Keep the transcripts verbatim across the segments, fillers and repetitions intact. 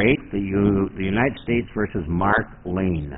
eight, the, U, the United States versus Mark Lane.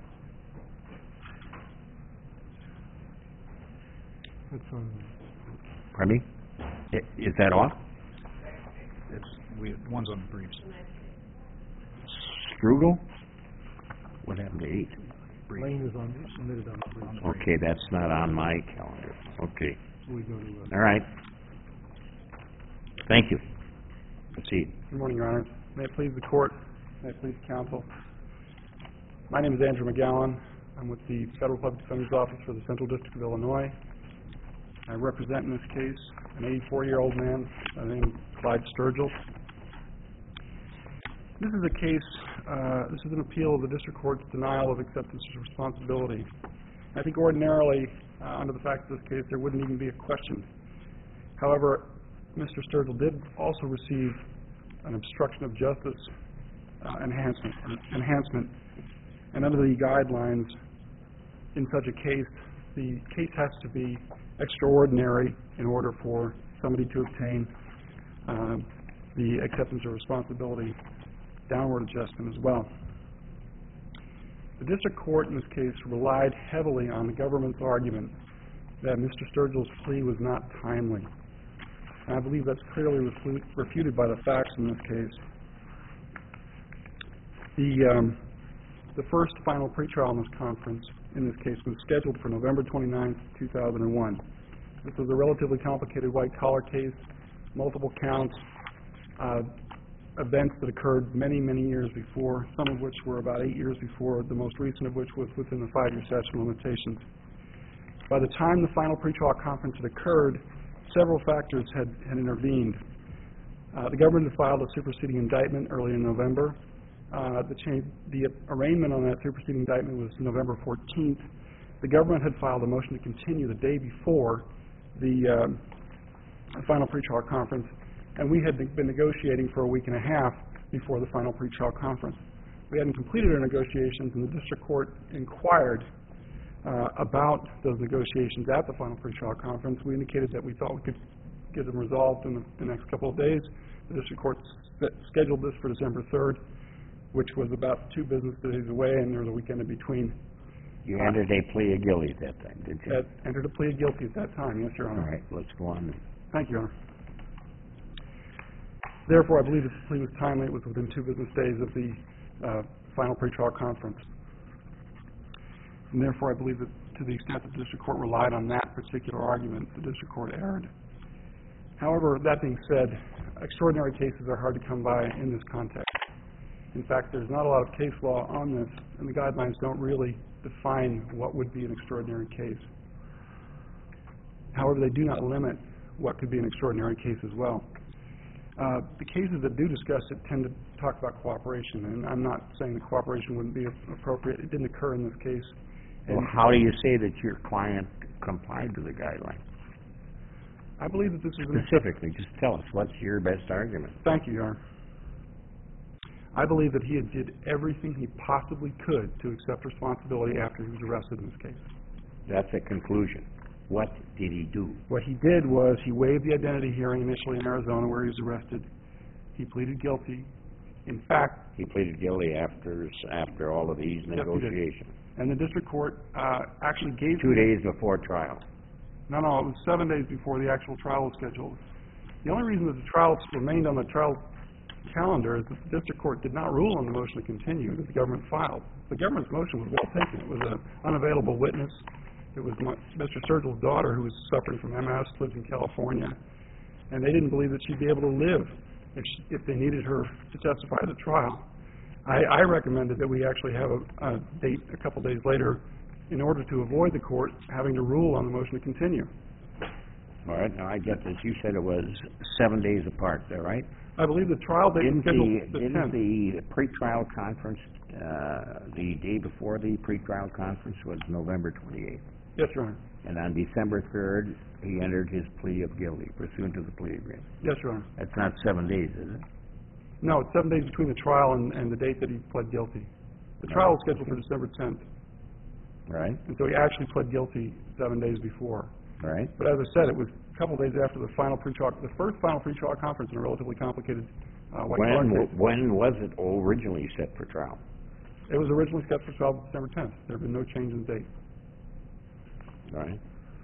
That's on. Pardon me? I, is that off? It's, we, one's on the briefs. Strugel? What happened to eight? Brief. Lane is on, submitted on the briefs. Okay, that's not on my calendar. Okay. So we go to, uh, All right. Thank you. Proceed. Good morning, Your Honor. May it please the Court, may it please the Counsel. My name is Andrew McGowan. I'm with the Federal Public Defender's Office for the Central District of Illinois. I represent in this case an eighty-four-year-old man by the name of Clyde Sturgill. This is a case, uh, this is an appeal of the District Court's denial of acceptance of responsibility. I think ordinarily, uh, under the facts of this case, there wouldn't even be a question. However, Mister Sturgill did also receive an obstruction of justice uh, enhancement, enhancement, and under the guidelines in such a case, the case has to be extraordinary in order for somebody to obtain uh, the acceptance of responsibility downward adjustment as well. The District Court in this case relied heavily on the government's argument that Mister Sturgill's plea was not timely. And I believe that's clearly refu refuted by the facts in this case. The, um, the first final pretrial conference in this case was scheduled for November twenty-ninth, two thousand one. This was a relatively complicated white-collar case, multiple counts, uh, events that occurred many, many years before, some of which were about eight years before, the most recent of which was within the five-year statute of limitations. By the time the final pretrial conference had occurred, several factors had, had intervened. Uh, the government had filed a superseding indictment early in November. Uh, the, change, the arraignment on that superseding indictment was November fourteenth. The government had filed a motion to continue the day before the uh, final pretrial conference, and we had been negotiating for a week and a half before the final pretrial conference. We hadn't completed our negotiations, and the district court inquired uh, about those negotiations at the final pretrial conference. We indicated that we thought we could get them resolved in the, the next couple of days. The district court scheduled this for December third, which was about two business days away, and there was a weekend in between. You uh, entered a plea of guilty at that time, did you? That entered a plea of guilty at that time, yes, Your Honor. All right, let's go on. Thank you, Your Honor. Therefore, I believe that the plea was timely. It was within two business days of the uh, final pretrial conference. And therefore, I believe that to the extent that the district court relied on that particular argument, the district court erred. However, that being said, extraordinary cases are hard to come by in this context. In fact, there's not a lot of case law on this, and the guidelines don't really define what would be an extraordinary case. However, they do not limit what could be an extraordinary case as well. Uh, the cases that do discuss it tend to talk about cooperation, and I'm not saying that cooperation wouldn't be appropriate. It didn't occur in this case. Well, how do you say that your client complied to the guidelines? I believe that this is... Specifically, just tell us, what's your best argument? Thank you, Your Honor. I believe that he had did everything he possibly could to accept responsibility after he was arrested in this case. That's a conclusion. What did he do? What he did was he waived the identity hearing initially in Arizona where he was arrested. He pleaded guilty. In fact... He pleaded guilty after after all of these negotiations. Yes, and the district court uh, actually gave... Two days before trial. No, no, it was seven days before the actual trial was scheduled. The only reason that the trial remained on the trial calendar is that the district court did not rule on the motion to continue that the government filed. The government's motion was well taken. It was an unavailable witness. It was Mister Sturgill's daughter who was suffering from M S, lives in California, and they didn't believe that she'd be able to live if, she, if they needed her to testify at the trial. I, I recommended that we actually have a, a date a couple days later in order to avoid the court having to rule on the motion to continue. All right, now I get this. You said it was seven days apart, is that right? I believe the trial date didn't was scheduled the, the Didn't tenth. the pre-trial conference, uh, the day before the pre-trial conference was November twenty-eighth? Yes, Your Honor. And on December third, he entered his plea of guilty, pursuant to the plea agreement. Yes, Your Honor. That's not seven days, is it? No, it's seven days between the trial and, and the date that he pled guilty. The trial was scheduled for December tenth. Right. And so he actually pled guilty seven days before. Right. But as I said, it was a couple days after the final pretrial, the first final pretrial conference in a relatively complicated uh, white collar When, case. w- when was it originally set for trial? It was originally set for trial December tenth. There have been no change in date. All right?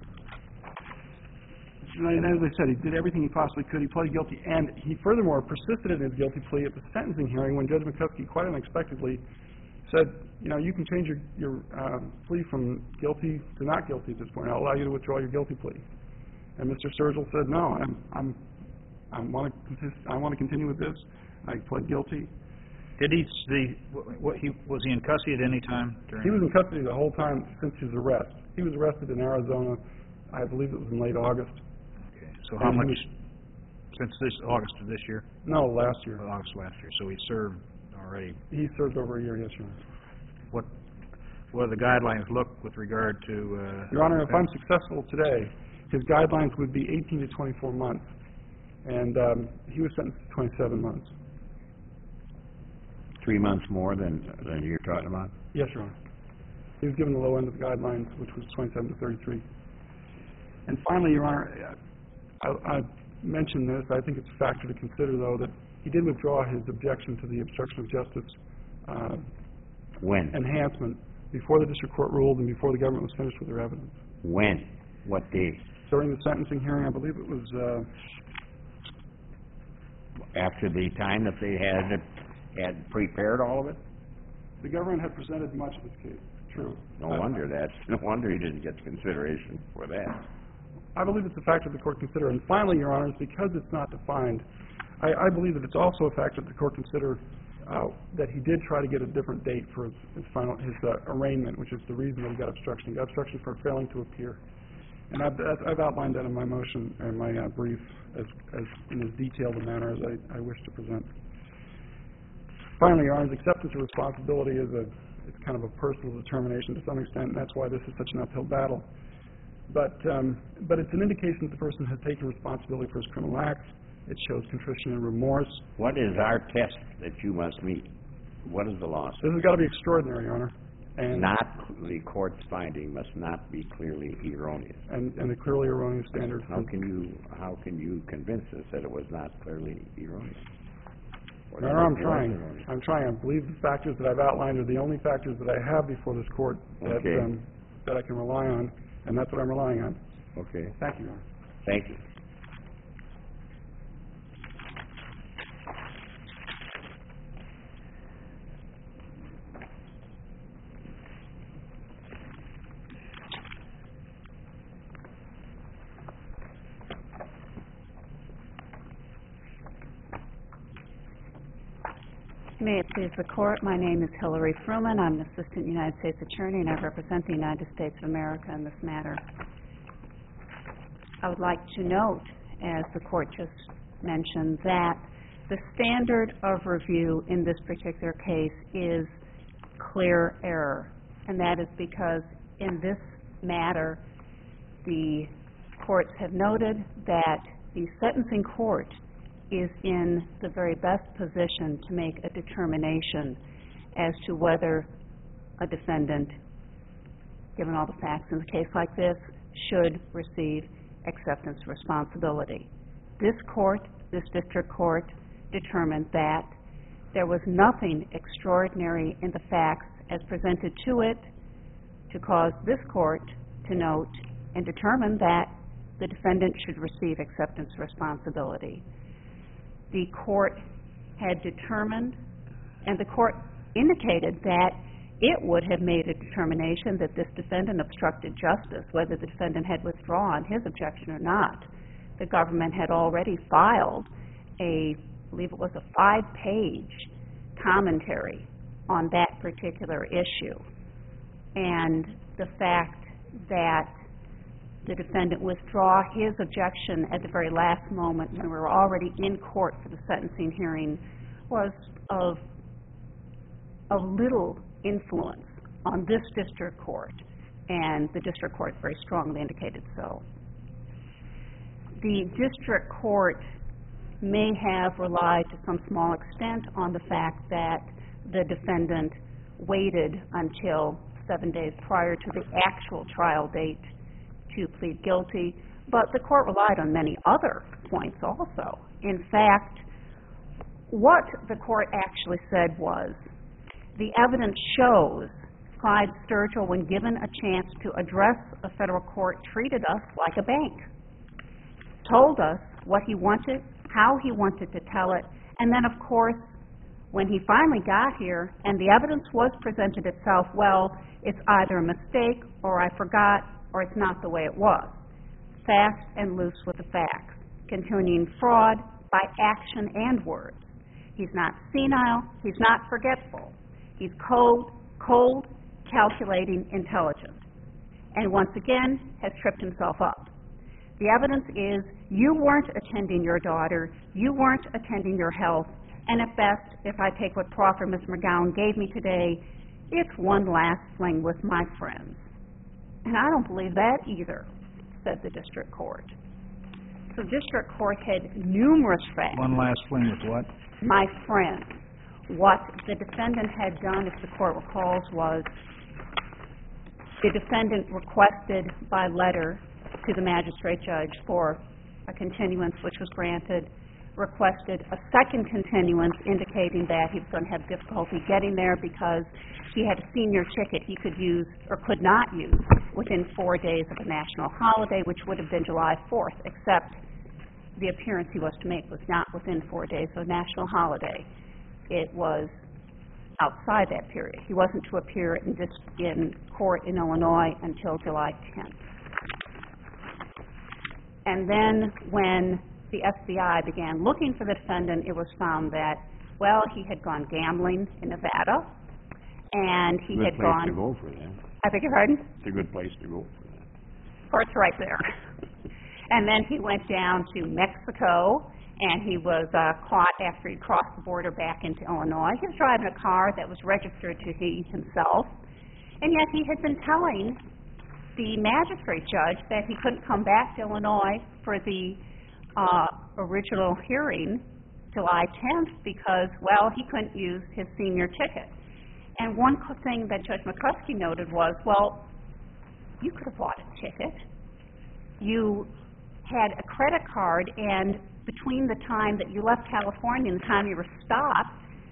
And as I said, he did everything he possibly could. He pled guilty, and he furthermore persisted in his guilty plea at the sentencing hearing when Judge McCuskey quite unexpectedly said, you know, you can change your, your uh, plea from guilty to not guilty at this point. I'll allow you to withdraw your guilty plea. And Mister Sturgill said, no, I'm, I'm, I want to consist, I want to continue with this. I pled guilty. Did he, s- the, wh- what, he, was he in custody at any time during? He was in custody the whole time since his arrest. He was arrested in Arizona, I believe it was in late August. Okay. So how And he much, was- since this, August of this year? No, last year. Well, August last year, so he served already. He served over a year, yes, Your Honor. What, what do the guidelines look with regard to, uh? Your Honor, if I'm successful today, his guidelines would be eighteen to twenty-four months, and um, he was sentenced to twenty-seven months. Three months more than, than you're talking about? Yes, Your Honor. He was given the low end of the guidelines, which was twenty-seven to thirty-three. And finally, Your Honor, I, I mentioned this, I think it's a factor to consider, though, that he did withdraw his objection to the obstruction of justice uh, When? enhancement before the district court ruled and before the government was finished with their evidence. When? What day? During the sentencing hearing, I believe it was, uh, After the time that they had, had prepared all of it? the government had presented much of this case, true. No I- wonder that's, no wonder he didn't get consideration for that. I believe it's a factor the court consider. And finally, Your Honors, because it's not defined, I, I believe that it's also a factor the court consider uh, that he did try to get a different date for his, his final, his uh, arraignment, which is the reason that he got obstruction. He got obstruction for failing to appear. And I've, I've outlined that in my motion, and my uh, brief, as, as in as detailed a manner as I, I wish to present. Finally, Your Honors, acceptance of responsibility is a, it's kind of a personal determination to some extent, and that's why this is such an uphill battle. But, um, but it's an indication that the person has taken responsibility for his criminal acts. It shows contrition and remorse. What is our test that you must meet? What is the law? This has got to be extraordinary, Your Honor. And, Not, the court's finding must not be clearly erroneous. and, and a clearly erroneous standard. How can you, how can you convince us that it was not clearly erroneous? Or Your that Honor, I'm it was trying. erroneous? I'm trying. I believe the factors that I've outlined are the only factors that I have before this court that, Okay. um, that I can rely on, and that's what I'm relying on. Okay, Thank you, Your Honor. thank you. May it please the Court, my name is Hillary Fruman. I'm an Assistant United States Attorney, and I represent the United States of America in this matter. I would like to note, as the Court just mentioned, that the standard of review in this particular case is clear error, and that is because in this matter, the courts have noted that the sentencing court is in the very best position to make a determination as to whether a defendant, given all the facts in a case like this, should receive acceptance of responsibility. This court, this district court, determined that there was nothing extraordinary in the facts as presented to it to cause this court to note and determine that the defendant should receive acceptance of responsibility. The court had determined, and the court indicated that it would have made a determination that this defendant obstructed justice, whether the defendant had withdrawn his objection or not. The government had already filed a, I believe it was a five-page commentary on that particular issue. And the fact that the defendant withdraw his objection at the very last moment when we were already in court for the sentencing hearing was of, of little influence on this district court, and the district court very strongly indicated so. The district court may have relied to some small extent on the fact that the defendant waited until seven days prior to the actual trial date to plead guilty, but the court relied on many other points also. In fact, what the court actually said was, the evidence shows Clyde Sturgill, when given a chance to address a federal court, treated us like a bank, told us what he wanted, how he wanted to tell it, and then, of course, when he finally got here and the evidence was presented itself, well, it's either a mistake or I forgot or it's not the way it was. Fast and loose with the facts, continuing fraud by action and words. He's not senile, he's not forgetful. He's cold, cold, calculating, intelligent. And once again, has tripped himself up. The evidence is you weren't attending your daughter, you weren't attending your health, and at best, if I take what proffer Miz McGowan gave me today, it's one last fling with my friends. And I don't believe that either, said the district court. So district court had numerous facts. One last fling with what? My friends. What the defendant had done, if the court recalls, was the defendant requested by letter to the magistrate judge for a continuance which was granted, requested a second continuance indicating that he was going to have difficulty getting there because he had a senior ticket he could use or could not use within four days of a national holiday, which would have been July fourth, except the appearance he was to make was not within four days of a national holiday. It was outside that period. He wasn't to appear in, this, in court in Illinois until July tenth. And then when the F B I began looking for the defendant, it was found that, well, he had gone gambling in Nevada, and he had gone... Good place to go for that. I beg your pardon? It's a good place to go for that. Court's right there. And then he went down to Mexico, and he was uh, caught after he crossed the border back into Illinois. He was driving a car that was registered to he himself, and yet he had been telling the magistrate judge that he couldn't come back to Illinois for the uh, original hearing July tenth because, well, he couldn't use his senior ticket. And one thing that Judge McCuskey noted was, well, you could have bought a ticket. You had a credit card, and between the time that you left California and the time you were stopped,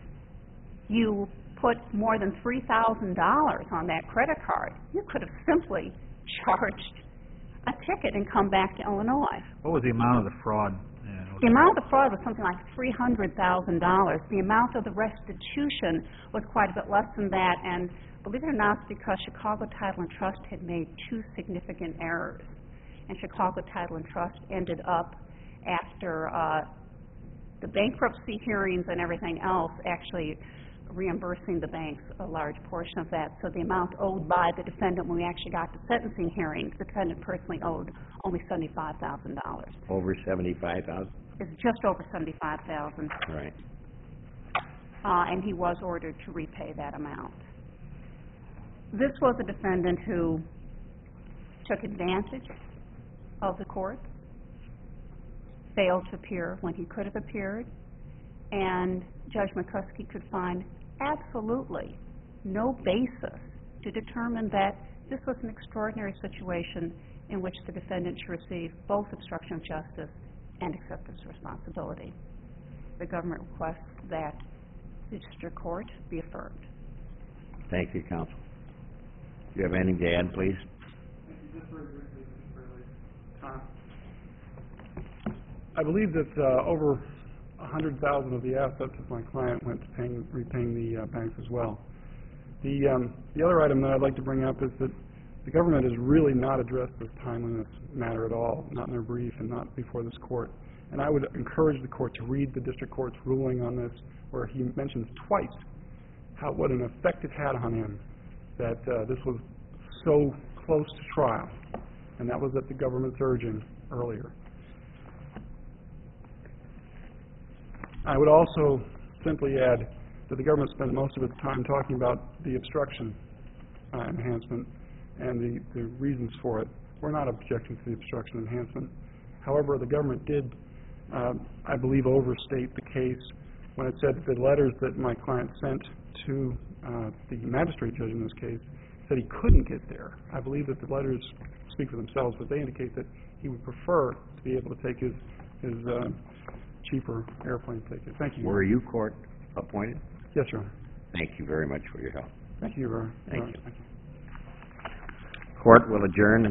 you put more than three thousand dollars on that credit card. You could have simply charged a ticket and come back to Illinois. What was the amount of the fraud? Yeah, The amount of the fraud was something like three hundred thousand dollars. The amount of the restitution was quite a bit less than that, and believe it or not, it's because Chicago Title and Trust had made two significant errors. And Chicago Title and Trust ended up, after uh, the bankruptcy hearings and everything else, actually reimbursing the banks a large portion of that. So the amount owed by the defendant when we actually got to sentencing hearings, the defendant personally owed only seventy-five thousand dollars. Over seventy-five thousand? It's just over seventy-five thousand dollars. Right. Uh, and he was ordered to repay that amount. This was a defendant who took advantage of the court, failed to appear when he could have appeared, and Judge McCuskey could find absolutely no basis to determine that this was an extraordinary situation in which the defendant should receive both obstruction of justice and acceptance of responsibility. The government requests that the district court be affirmed. Thank you, counsel. Do you have anything to add, please? Just very briefly, Mister Fairley. Uh, I believe that uh, over one hundred thousand dollars of the assets of my client went to paying, repaying the uh, banks as well. The, um, the other item that I'd like to bring up is that the government has really not addressed this timeliness matter at all, not in their brief and not before this court. And I would encourage the court to read the district court's ruling on this, where he mentions twice how what an effect it had on him that uh, this was so close to trial, and that was at the government's urging earlier. I would also simply add that the government spent most of its time talking about the obstruction uh, enhancement and the, the reasons for it. We're not objecting to the obstruction enhancement. However, the government did, uh, I believe, overstate the case when it said that the letters that my client sent to uh, the magistrate judge in this case said he couldn't get there. I believe that the letters speak for themselves, but they indicate that he would prefer to be able to take his, his uh, cheaper airplane ticket. Thank you. Were you court appointed? Yes, Your Honor. Thank you very much for your help. Thank you, Your Honor. Thank Your you. Honor. Court will adjourn